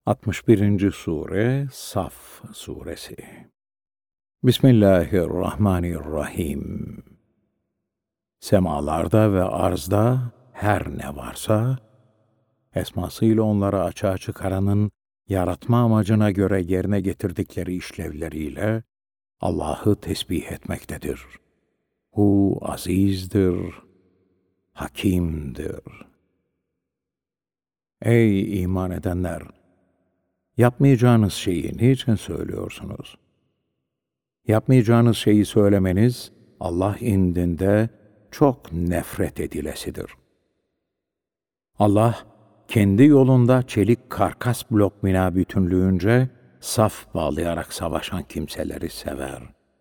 61. Sure Saf Suresi. Bismillahirrahmanirrahim. Semalarda ve arzda her ne varsa, esmasıyla onları açığa çıkaranın yaratma amacına göre yerine getirdikleri işlevleriyle Allah'ı tesbih etmektedir. Hu azizdir, hakimdir. Ey iman edenler! Yapmayacağınız şeyi niçin söylüyorsunuz? Yapmayacağınız şeyi söylemeniz, Allah indinde çok nefret edilesidir. Allah, kendi yolunda çelik karkas blok bina bütünlüğünce saf bağlayarak savaşan kimseleri sever.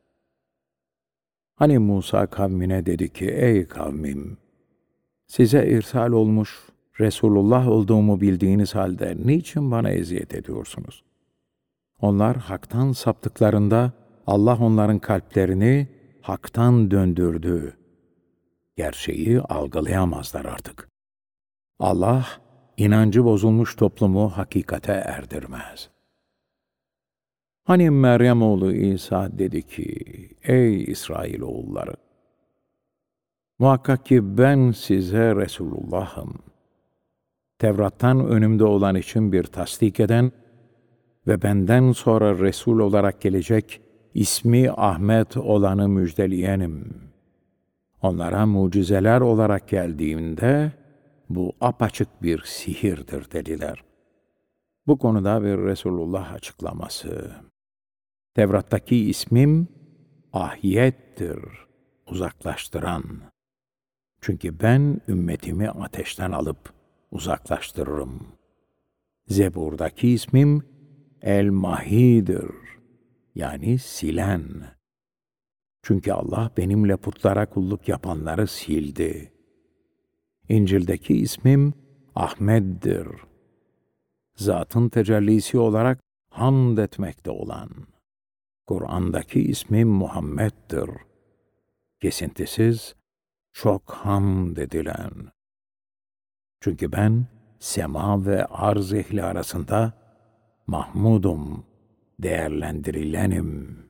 Hani Musa kavmine dedi ki, ey kavmim, size irsal olmuş Resulullah olduğumu bildiğiniz halde niçin bana eziyet ediyorsunuz? Onlar haktan saptıklarında Allah onların kalplerini haktan döndürdü. Gerçeği algılayamazlar artık. Allah, inancı bozulmuş toplumu hakikate erdirmez. Hani Meryem oğlu İsa dedi ki, ey İsrailoğulları! Muhakkak ki ben size Resulullah'ım. Tevrat'tan önümde olan için bir tasdik eden ve benden sonra Resul olarak gelecek ismi Ahmet olanı müjdeleyenim. Onlara mucizeler olarak geldiğimde bu apaçık bir sihirdir dediler. Bu konuda bir Resulullah açıklaması. Tevrat'taki ismim Ahiyettir, uzaklaştıran. Çünkü ben ümmetimi ateşten alıp uzaklaştırırım. Zebur'daki ismim El-Mahi'dir, yani silen. Çünkü Allah benimle putlara kulluk yapanları sildi. İncil'deki ismim Ahmet'dir. Zatın tecellisi olarak hamd etmekte olan. Kur'an'daki ismim Muhammed'dir. Kesintisiz, çok hamd edilen. Çünkü ben sema ve arz ehli arasında Mahmudum, değerlendirilenim.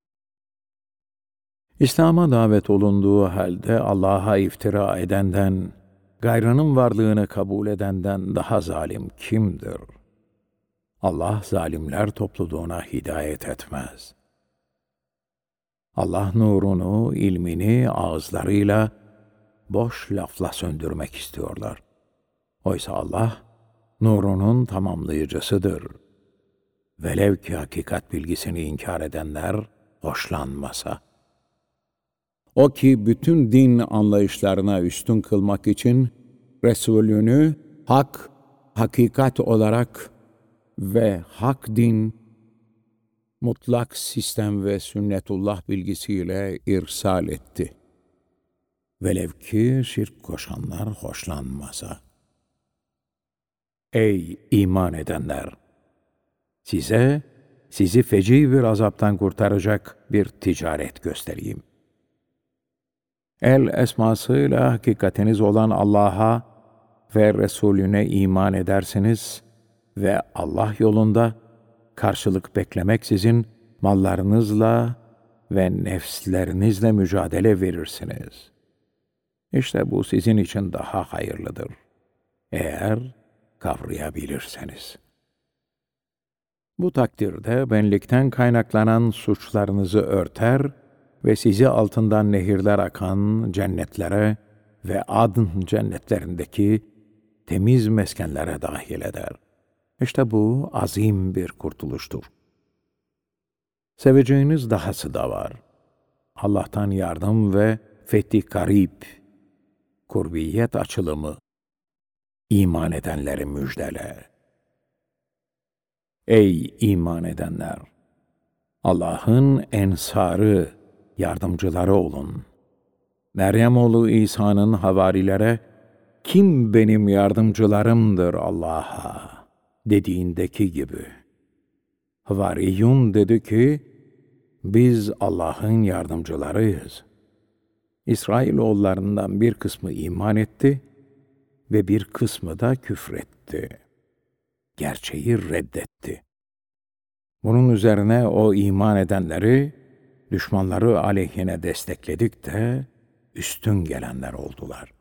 İslam'a davet olunduğu halde Allah'a iftira edenden, gayrının varlığını kabul edenden daha zalim kimdir? Allah zalimler topluluğuna hidayet etmez. Allah nurunu, ilmini ağızlarıyla boş lafla söndürmek istiyorlar. Oysa Allah, nurunun tamamlayıcısıdır. Velev ki hakikat bilgisini inkar edenler hoşlanmasa. O ki bütün din anlayışlarına üstün kılmak için Resulünü hak, hakikat olarak ve hak din, mutlak sistem ve sünnetullah bilgisiyle irsal etti. Velev ki şirk koşanlar hoşlanmasa. Ey iman edenler! Sizi feci bir azaptan kurtaracak bir ticaret göstereyim. El esmasıyla hakikatiniz olan Allah'a ve Resulüne iman edersiniz ve Allah yolunda karşılık beklemeksizin mallarınızla ve nefslerinizle mücadele verirsiniz. İşte bu sizin için daha hayırlıdır. Eğer kavrayabilirseniz. Bu takdirde benlikten kaynaklanan suçlarınızı örter ve sizi altından nehirler akan cennetlere ve adn cennetlerindeki temiz meskenlere dahil eder. İşte bu azim bir kurtuluştur. Seveceğiniz dahası da var. Allah'tan yardım ve fethi garip, kurbiyet açılımı, iman edenleri müjdele. Ey iman edenler! Allah'ın ensarı, yardımcıları olun. Meryem oğlu İsa'nın havarilere, kim benim yardımcılarımdır Allah'a dediğindeki gibi. Havariyun dedi ki, biz Allah'ın yardımcılarıyız. İsrailoğullarından bir kısmı iman etti ve bir kısmı da küfretti. gerçeği reddetti. Bunun üzerine o iman edenleri, düşmanları aleyhine destekledik de üstün gelenler oldular.